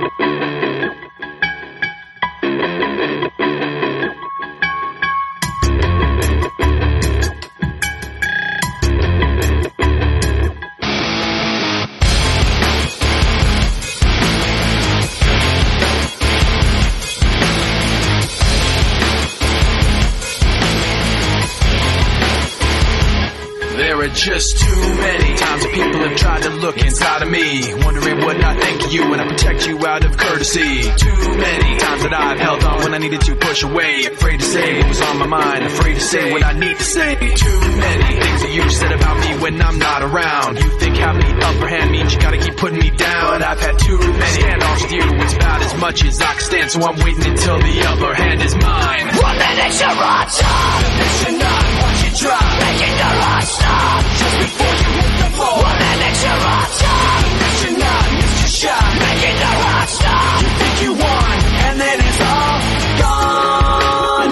There are just too many times that people have tried to look inside of me, wondering what I think of you when I protect you out of courtesy. Too many times that I've held on when I needed to push away, afraid to say what was on my mind, afraid to say what I need to say. Too many things that you said about me when I'm not around. You think having the upper hand means you gotta keep putting me down, but I've had too many standoffs with you. It's about as much as I can stand, so I'm waiting until the upper hand is mine. 1 minute you're on top, This should not watch you drop, making the rush stop. just before you hit the floor. 1 minute you're on top, This should not miss your shot. making the rush stop. You think you won, and then it's all gone.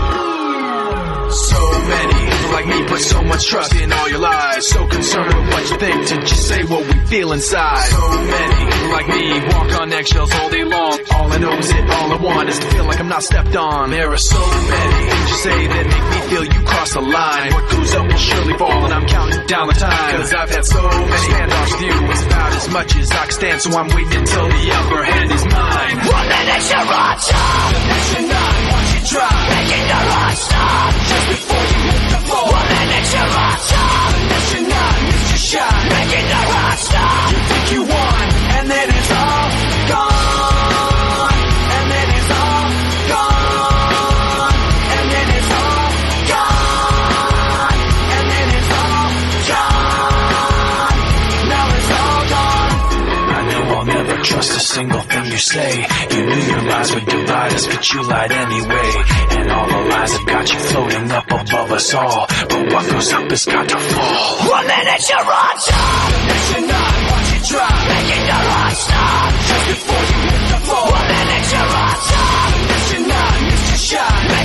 So many people like me put so much trust in all your lies, so concerned with what you think to just say what we feel inside. So many people like me walk on eggshells all day long. All I know is it, all I want is to feel like I'm not stepped on. There are so many things you say that make me feel you cross the line. What goes up will surely fall, and I'm counting down the time, cause I've had so many standoffs with you. It's about as much as I can stand, so I'm waiting until the upper hand is mine. 1 minute you're on top, That should not watch you drop, making the rush stop. just before you hit the floor. 1 minute you're on top, That should not miss your shot. making the rush stop. You think you won, and then it's all gone. And then it's all gone. And then it's all gone. And then it's all gone. Now it's all gone. I know I'll never trust a single thing you say. You knew your lies would divide us, but you lied anyway. And all the lies have got you floating up above us all. But what goes up has got to fall. 1 minute you're on top, That should not watch you drop, making the rush stop. just before you hit the floor. 1 minute you're on top, That should not miss your shot.